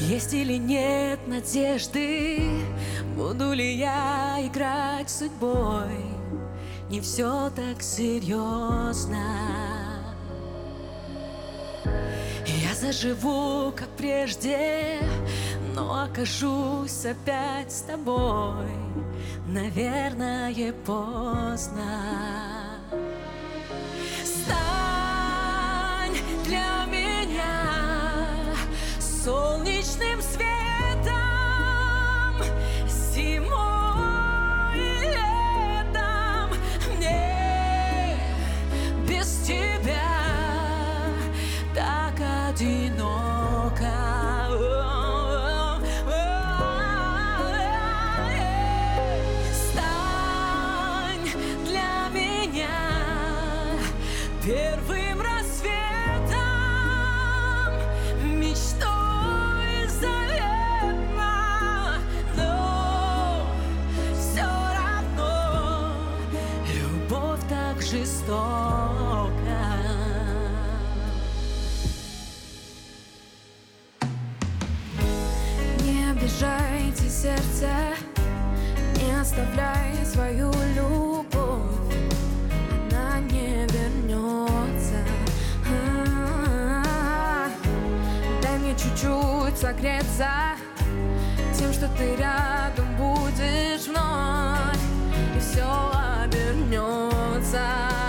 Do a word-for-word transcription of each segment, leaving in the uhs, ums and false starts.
Есть или нет надежды, буду ли я играть с судьбой? Не все так серьезно. Я заживу, как прежде, но окажусь опять с тобой. Наверное, поздно. Стань для меня солнечным светом зимой и летом. Мне без тебя так одиноко. Стань для меня первым рассветом, мечтой заветно, но все равно любовь так жестока. Не обижайте сердце, не оставляй свою любовь, она не вернется. А-а-а. Дай мне чуть-чуть согреться тем, что ты рядом будешь вновь, и все обернется.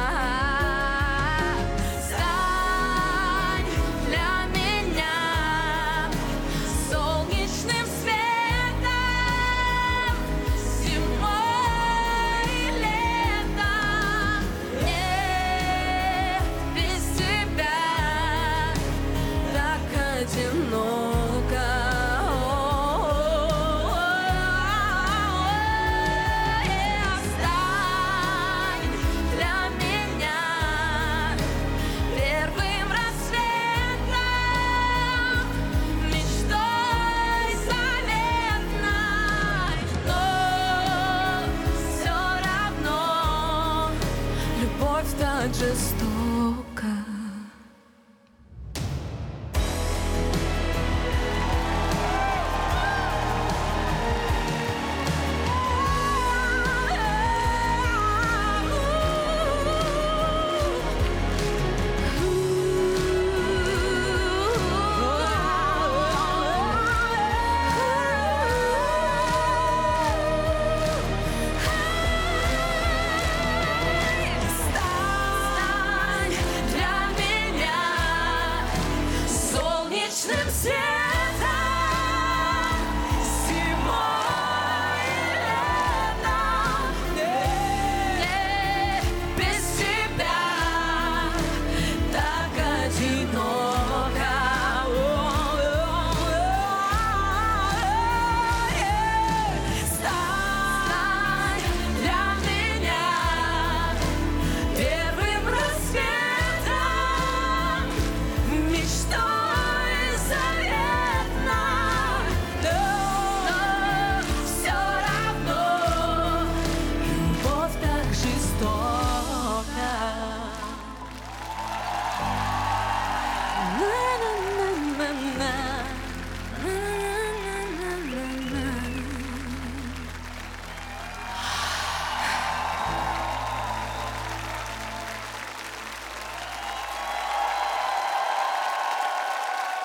Стань для меня солнечным светом зимой и летом. Мне без тебя так одиноко. Стань для меня первым рассветом, мечтой заветной, но все равно любовь так жестока.